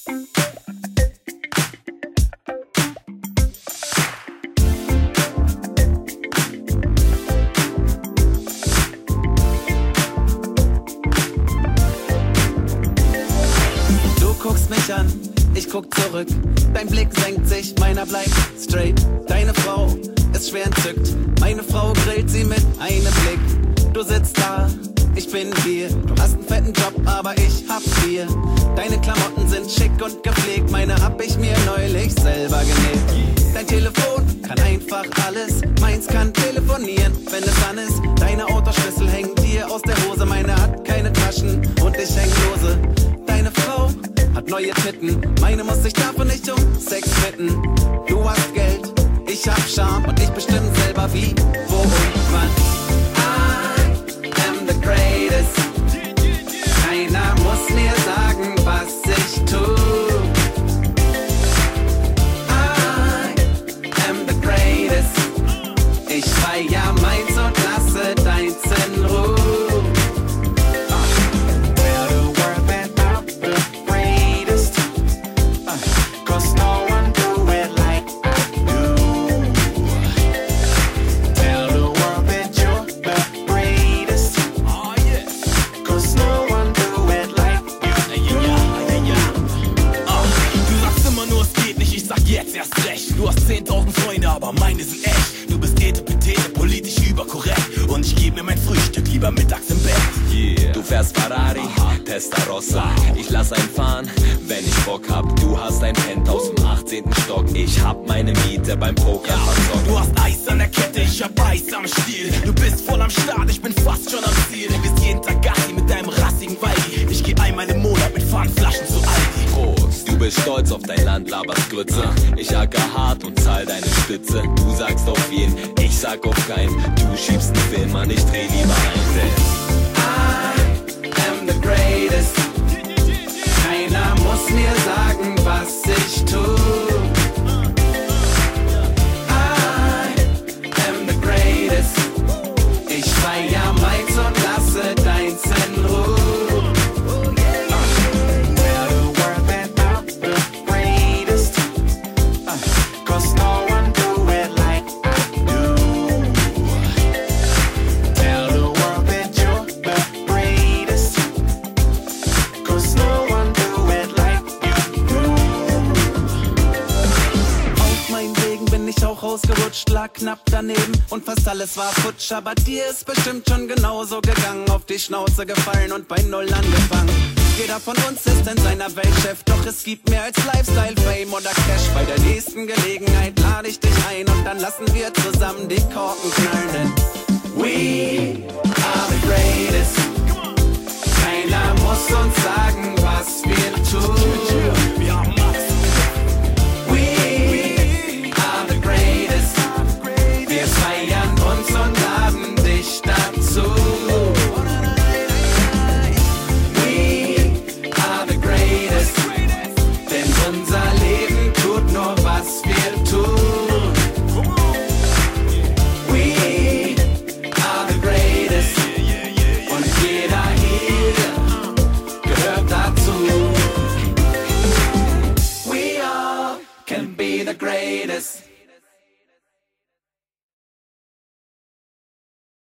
An, ich guck zurück, dein Blick senkt sich, meiner bleibt straight. Deine Frau ist schwer entzückt, meine Frau grillt sie mit einem Blick. Du sitzt da, ich bin hier, du hast einen fetten Job, aber ich hab vier. Deine Klamotten sind schick und gepflegt, meine hab ich mir neulich selber genäht. Dein Telefon kann einfach alles, meins kann telefonieren, wenn es an ist. Deine Autoschlüssel hängen dir aus der Hose, meine hat keine Taschen und ich häng lose. Deine Frau hat neue Titten, meine muss sich dafür nicht um Sex bitten. Du hast Geld, ich hab Charme und ich bestimm selber wie, wo und wann. I am the greatest, keiner muss mir sagen, was ich tu. I am the greatest, ich feier meins und lasse deins in Ruhe. Du hast 10.000 Freunde, aber meine sind echt. Du bist etepetete, politisch überkorrekt. Und ich geb mir mein Frühstück lieber mittags im Bett. Yeah. Du fährst Ferrari, Testarossa. Ich lass einen fahren, wenn ich Bock hab. Du hast ein Penthouse im 18. Stock. Ich hab meine Miete beim Poker verzockt. Du hast Eis an der Kette, ich hab Eis am Stiel. Du bist voll am Start, ich bin fast schon am Ziel. Du bist jeden Tag Gassi mit deinem rassigen Waldi. Ich geh einmal im Monat mit Pfandflaschen zu Aldi. Prost. Du bist stolz auf dein Land, laberst Grütze. Ich acker hart und zahl deine Stütze. Du sagst auf jeden, ich sag auf keinen. Du schiebst einen Film an, ich dreh lieber ein. I am the greatest, keiner muss mir sagen, was ich tu. I am the greatest, ich feier meins und lasse deins in Ruhe. Ausgerutscht, lag knapp daneben und fast alles war futsch. Aber dir ist bestimmt schon genauso gegangen, auf die Schnauze gefallen und bei Null angefangen. Jeder von uns ist in seiner Welt Chef, doch es gibt mehr als Lifestyle, Fame oder Cash. Bei der nächsten Gelegenheit lade ich dich ein und dann lassen wir zusammen die Korken knallen. Denn we are the greatest, keiner muss